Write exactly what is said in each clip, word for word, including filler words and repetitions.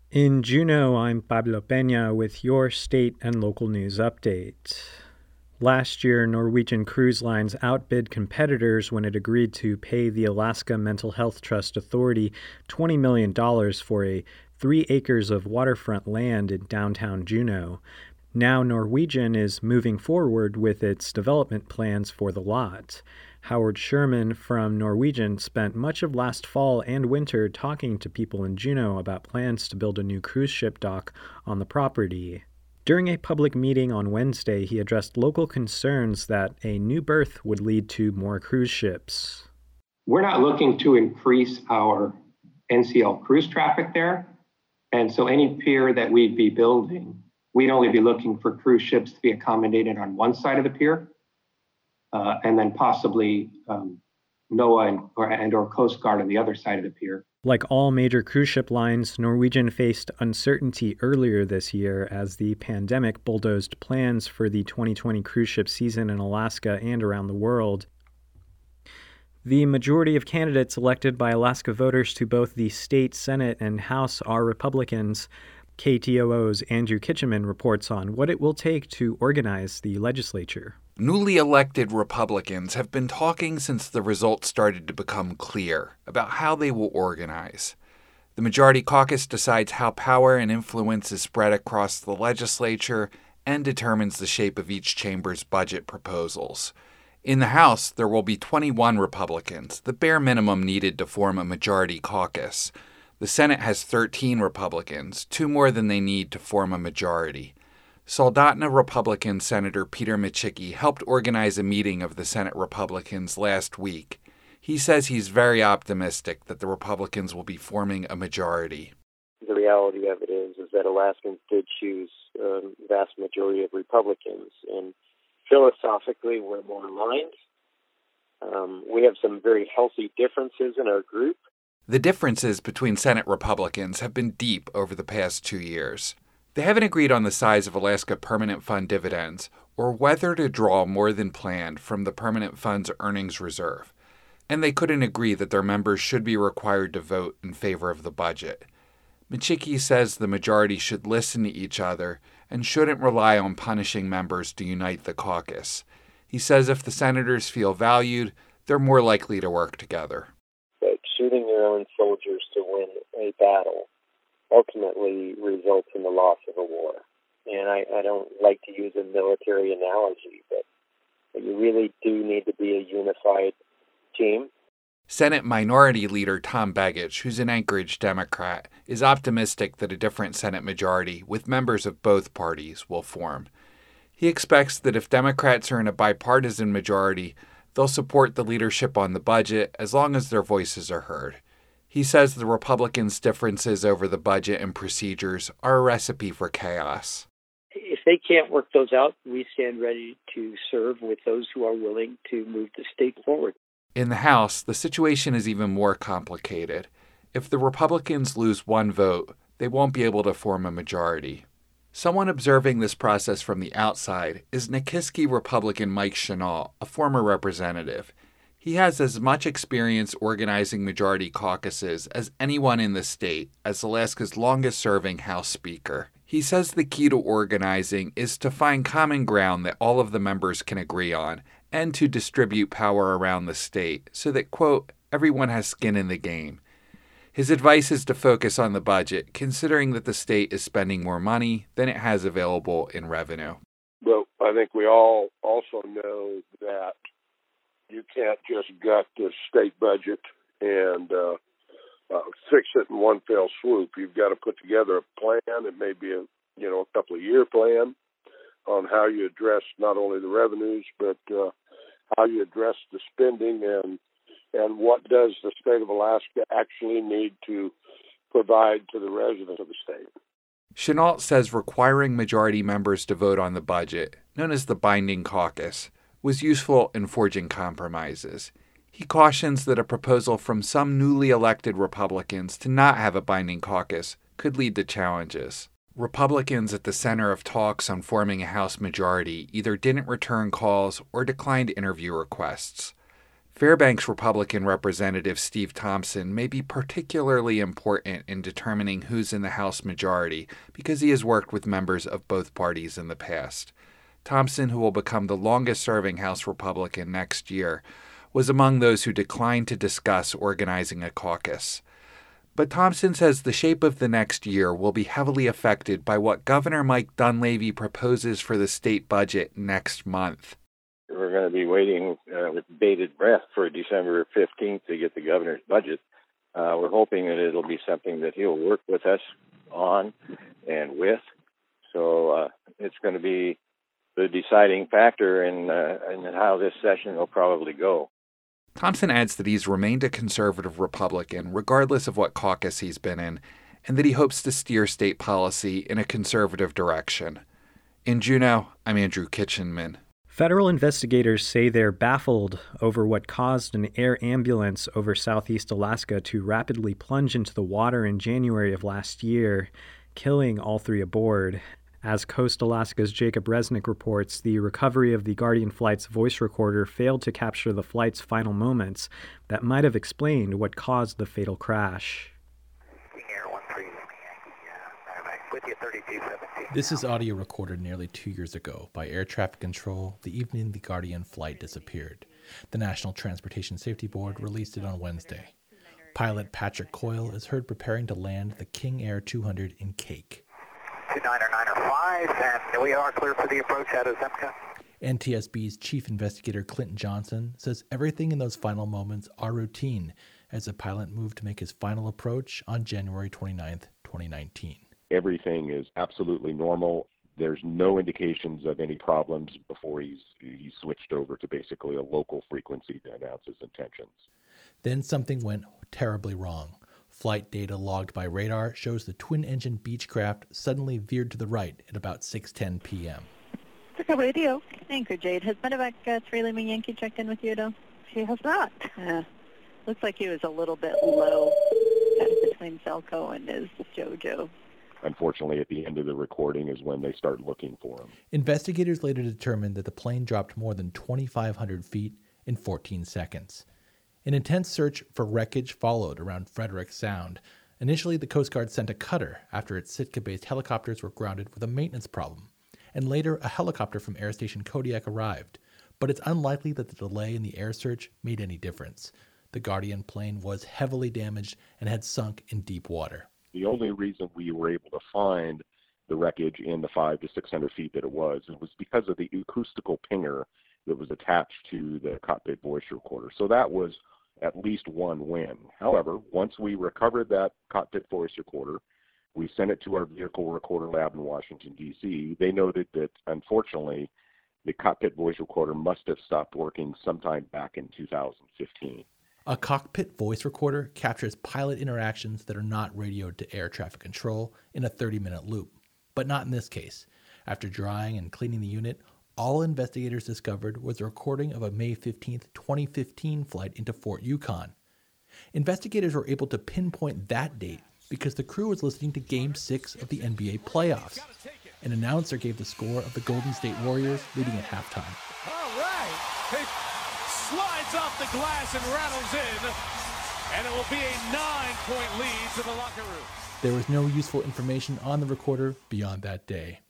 In Juneau, I'm Pablo Peña with your state and local news update. Last year, Norwegian Cruise Lines outbid competitors when it agreed to pay the Alaska Mental Health Trust Authority twenty million dollars for a three acres of waterfront land in downtown Juneau. Now Norwegian is moving forward with its development plans for the lot. Howard Sherman from Norwegian spent much of last fall and winter talking to people in Juneau about plans to build a new cruise ship dock on the property. During a public meeting on Wednesday, he addressed local concerns that a new berth would lead to more cruise ships. We're not looking to increase our N C L cruise traffic there, and so any pier that we'd be building, we'd only be looking for cruise ships to be accommodated on one side of the pier. Uh, and then possibly um, NOAA and or, and or Coast Guard on the other side of the pier. Like all major cruise ship lines, Norwegian faced uncertainty earlier this year as the pandemic bulldozed plans for the twenty twenty cruise ship season in Alaska and around the world. The majority of candidates elected by Alaska voters to both the state Senate and House are Republicans. K T O O's Andrew Kitcheman reports on what it will take to organize the legislature. Newly elected Republicans have been talking since the results started to become clear about how they will organize. The Majority Caucus decides how power and influence is spread across the legislature and determines the shape of each chamber's budget proposals. In the House, there will be twenty-one Republicans, the bare minimum needed to form a Majority Caucus. The Senate has thirteen Republicans, two more than they need to form a majority. Soldotna Republican Senator Peter Micciche helped organize a meeting of the Senate Republicans last week. He says he's very optimistic that the Republicans will be forming a majority. The reality of it is, is that Alaskans did choose a vast majority of Republicans, and philosophically we're more aligned. Um, we have some very healthy differences in our group. The differences between Senate Republicans have been deep over the past two years. They haven't agreed on the size of Alaska Permanent Fund dividends or whether to draw more than planned from the Permanent Fund's earnings reserve. And they couldn't agree that their members should be required to vote in favor of the budget. Micciche says the majority should listen to each other and shouldn't rely on punishing members to unite the caucus. He says if the senators feel valued, they're more likely to work together. But shooting your own soldiers to win a battle ultimately results in the loss of a war. And I, I don't like to use a military analogy, but, but you really do need to be a unified team. Senate Minority Leader Tom Begich, who's an Anchorage Democrat, is optimistic that a different Senate majority with members of both parties will form. He expects that if Democrats are in a bipartisan majority, they'll support the leadership on the budget as long as their voices are heard. He says the Republicans' differences over the budget and procedures are a recipe for chaos. If they can't work those out, we stand ready to serve with those who are willing to move the state forward. In the House, the situation is even more complicated. If the Republicans lose one vote, they won't be able to form a majority. Someone observing this process from the outside is Nikiski Republican Mike Chenault, a former representative. He has as much experience organizing majority caucuses as anyone in the state as Alaska's longest-serving House Speaker. He says the key to organizing is to find common ground that all of the members can agree on and to distribute power around the state so that, quote, everyone has skin in the game. His advice is to focus on the budget, considering that the state is spending more money than it has available in revenue. But I think we all also know that you can't just gut the state budget and uh, uh, fix it in one fell swoop. You've got to put together a plan. It may be a you know a couple of year plan on how you address not only the revenues but uh, how you address the spending and and what does the state of Alaska actually need to provide to the residents of the state. Chenault says requiring majority members to vote on the budget, known as the Binding Caucus, was useful in forging compromises. He cautions that a proposal from some newly elected Republicans to not have a binding caucus could lead to challenges. Republicans at the center of talks on forming a House majority either didn't return calls or declined interview requests. Fairbanks Republican Representative Steve Thompson may be particularly important in determining who's in the House majority because he has worked with members of both parties in the past. Thompson, who will become the longest-serving House Republican next year, was among those who declined to discuss organizing a caucus. But Thompson says the shape of the next year will be heavily affected by what Governor Mike Dunleavy proposes for the state budget next month. We're going to be waiting uh, with bated breath for December fifteenth to get the governor's budget. Uh, we're hoping that it'll be something that he'll work with us on and with. So uh, it's going to be the deciding factor in, uh, in how this session will probably go. Thompson adds that he's remained a conservative Republican regardless of what caucus he's been in, and that he hopes to steer state policy in a conservative direction. In Juneau, I'm Andrew Kitchenman. Federal investigators say they're baffled over what caused an air ambulance over southeast Alaska to rapidly plunge into the water in January of last year, killing all three aboard. As Coast Alaska's Jacob Resnick reports, the recovery of the Guardian flight's voice recorder failed to capture the flight's final moments that might have explained what caused the fatal crash. This is audio recorded nearly two years ago by air traffic control the evening the Guardian flight disappeared. The National Transportation Safety Board released it on Wednesday. Pilot Patrick Coyle is heard preparing to land the King Air two hundred in Cake. two niner niner five, and we are clear for the approach out of Zemka. N T S B's chief investigator Clinton Johnson says everything in those final moments are routine as the pilot moved to make his final approach on January twenty-ninth, twenty nineteen. Everything is absolutely normal. There's no indications of any problems before he's he's switched over to basically a local frequency to announce his intentions. Then something went terribly wrong. Flight data logged by radar shows the twin-engine Beechcraft suddenly veered to the right at about six ten p.m. Cisco Radio. Anchor Jade. Has Medevac uh, three Lima Yankee checked in with you, though? She has not. Uh, looks like he was a little bit low between Selco and his JoJo. Unfortunately, at the end of the recording is when they start looking for him. Investigators later determined that the plane dropped more than twenty-five hundred feet in fourteen seconds. An intense search for wreckage followed around Frederick Sound. Initially, the Coast Guard sent a cutter after its Sitka-based helicopters were grounded with a maintenance problem. And later, a helicopter from Air Station Kodiak arrived. But it's unlikely that the delay in the air search made any difference. The Guardian plane was heavily damaged and had sunk in deep water. The only reason we were able to find the wreckage in the five to six hundred feet that it was, it was because of the acoustical pinger that was attached to the cockpit voice recorder. So that was at least one win. However, once we recovered that cockpit voice recorder, we sent it to our vehicle recorder lab in Washington, D C. They noted that, unfortunately, the cockpit voice recorder must have stopped working sometime back in two thousand fifteen. A cockpit voice recorder captures pilot interactions that are not radioed to air traffic control in a thirty-minute loop. But not in this case. After drying and cleaning the unit, all investigators discovered was a recording of a May fifteenth, twenty fifteen flight into Fort Yukon. Investigators were able to pinpoint that date because the crew was listening to Game six of the N B A playoffs. An announcer gave the score of the Golden State Warriors leading at halftime. All right. It slides off the glass and rattles in, and it will be a nine-point lead to the locker room. There was no useful information on the recorder beyond that day.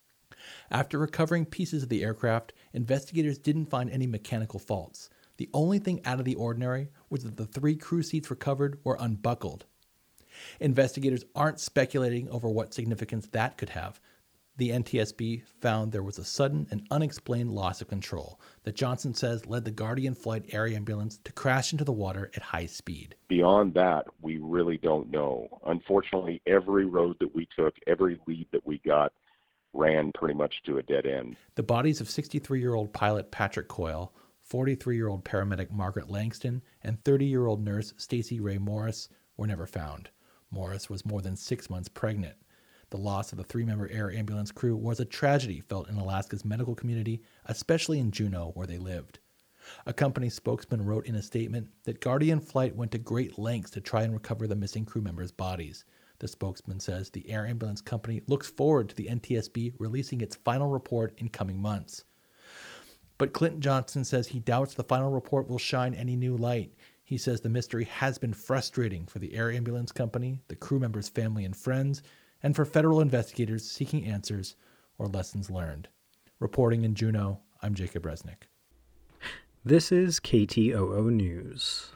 After recovering pieces of the aircraft, investigators didn't find any mechanical faults. The only thing out of the ordinary was that the three crew seats recovered were unbuckled. Investigators aren't speculating over what significance that could have. The N T S B found there was a sudden and unexplained loss of control that Johnson says led the Guardian flight air ambulance to crash into the water at high speed. Beyond that, we really don't know. Unfortunately, every road that we took, every lead that we got, ran pretty much to a dead end. The bodies of sixty-three-year-old pilot Patrick Coyle, forty-three-year-old paramedic Margaret Langston, and thirty-year-old nurse Stacey Ray Morris were never found. Morris was more than six months pregnant. The loss of the three-member air ambulance crew was a tragedy felt in Alaska's medical community, especially in Juneau, where they lived. A company spokesman wrote in a statement that Guardian Flight went to great lengths to try and recover the missing crew members' bodies. The spokesman says the air ambulance company looks forward to the N T S B releasing its final report in coming months. But Clinton Johnson says he doubts the final report will shine any new light. He says the mystery has been frustrating for the air ambulance company, the crew members' family and friends, and for federal investigators seeking answers or lessons learned. Reporting in Juneau, I'm Jacob Resnick. This is K T O O News.